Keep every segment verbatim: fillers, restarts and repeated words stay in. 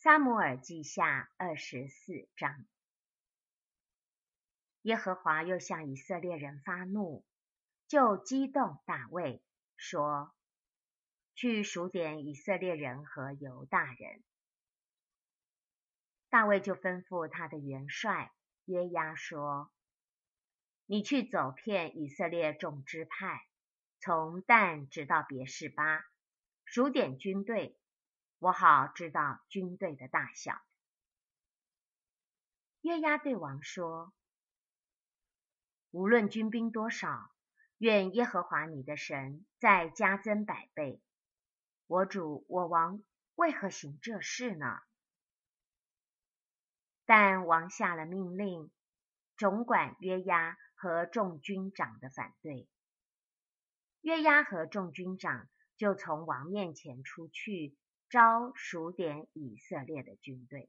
撒母耳记下二十四章。耶和华又向以色列人发怒，就激动大卫，说：去数点以色列人和犹大人。大卫就吩咐他的元帅约押说：你去走遍以色列众支派，从但直到别是巴，数点军队，我好知道军队的大小。约押对王说：无论军兵多少，愿耶和华你的神再加增百倍。我主我王为何行这事呢？但王下了命令，总管约押和众军长的反对。约押和众军长就从王面前出去，招数点以色列的军队。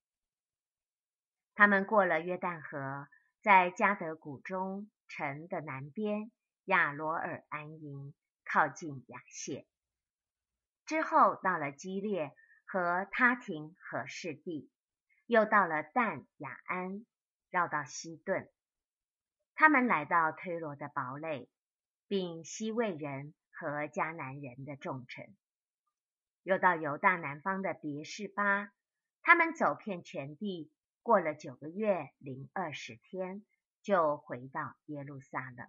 他们过了约旦河，在迦得谷中城的南边亚罗尔安营，靠近亚谢。之后到了基列和他廷和士地，又到了但雅安，绕到西顿。他们来到推罗的堡垒，并西魏人和迦南人的众城，又到犹大南方的别是巴。他们走遍全地，过了九个月零二十天，就回到耶路撒冷。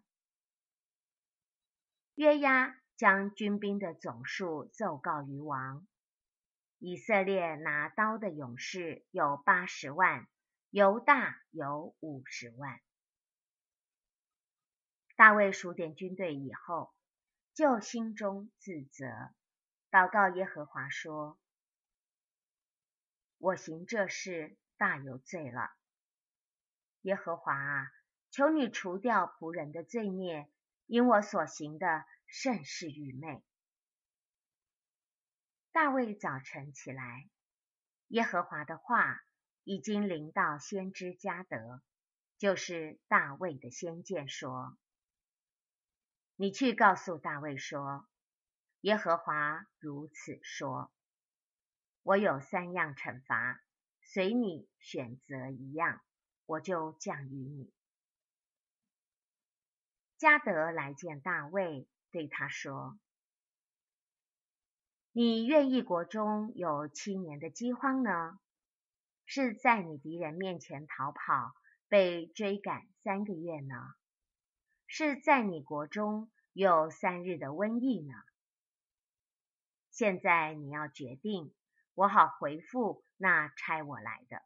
约押将军兵的总数奏告于王。以色列拿刀的勇士有八十万，犹大有五十万。大卫数点军队以后，就心中自责，祷告耶和华说：我行这事大有罪了。耶和华啊，求你除掉仆人的罪孽，因我所行的甚是愚昧。大卫早晨起来，耶和华的话已经临到先知迦得，就是大卫的先见，说：你去告诉大卫说，耶和华如此说：我有三样惩罚，随你选择一样，我就降于你。迦得来见大卫，对他说：你愿意国中有七年的饥荒呢？是在你敌人面前逃跑，被追赶三个月呢？是在你国中有三日的瘟疫呢？现在你要决定，我好回复那差我来的。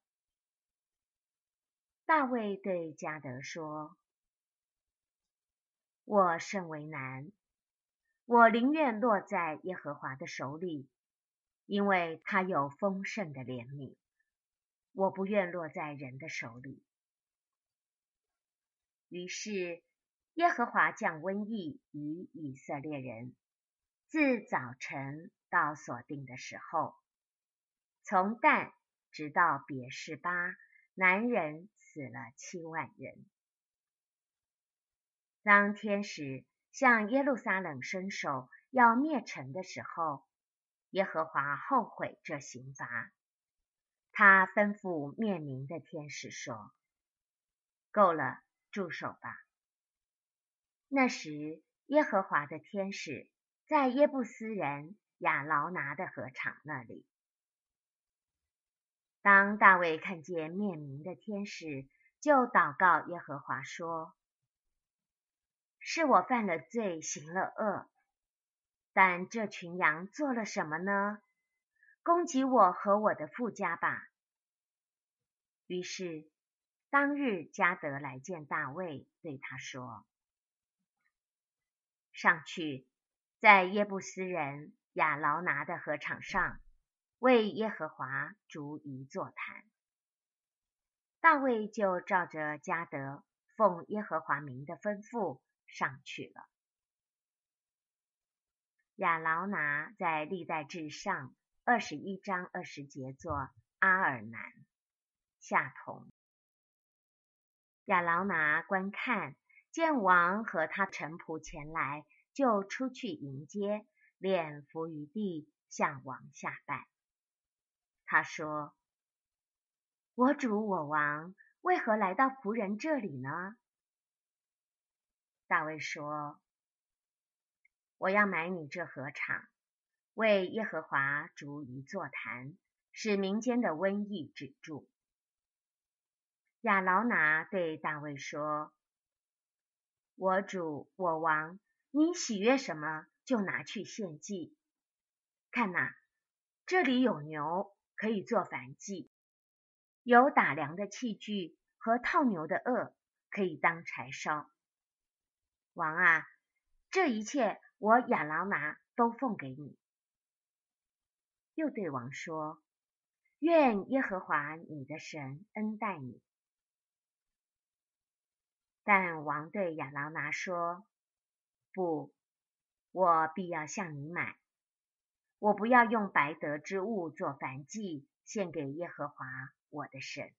大卫对迦得说：我甚为难，我宁愿落在耶和华的手里，因为他有丰盛的怜悯，我不愿落在人的手里。于是耶和华降瘟疫于以色列人，自早晨到所定的时候，从但直到别是巴，男人死了七万人。当天使向耶路撒冷伸手要灭城的时候，耶和华后悔这刑罚。他吩咐灭民的天使说：够了，住手吧。那时耶和华的天使在耶布斯人亚劳拿的禾场那里。当大卫看见灭民的天使，就祷告耶和华说：是我犯了罪，行了恶，但这群羊做了什么呢？攻击我和我的父家吧。于是当日迦得来见大卫，对他说：上去，在耶布斯人亚劳拿的禾场上，为耶和华筑一座坛。大卫就照着迦得奉耶和华名的吩咐上去了。亚劳拿在历代志上二十一章二十节作阿尔南，下同。亚劳拿观看，见王和他臣仆前来，就出去迎接，脸伏于地，向王下拜。 他说：我主我王，为何来到仆人这里呢？大卫说：我要买你这禾场，为耶和华筑一座坛，使民间的瘟疫止住。亚劳拿对大卫说：我主我王，你喜悦什么，就拿去献祭。看哪，这里有牛，可以做燔祭；有打粮的器具和套牛的轭，可以当柴烧。王啊，这一切我亚劳拿都奉给你。又对王说：愿耶和华你的神恩待你。但王对亚劳拿说：不，我必要向你买。我不要用白得之物做燔祭，献给耶和华我的神。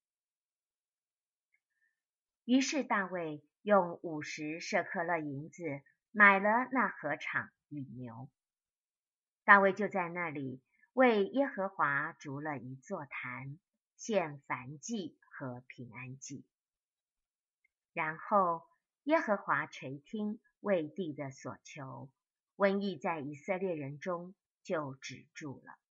于是大卫用五十舍客勒银子买了那禾场与牛。大卫就在那里为耶和华筑了一座坛，献燔祭和平安祭。然后耶和华垂听为地的所求，瘟疫在以色列人中就止住了。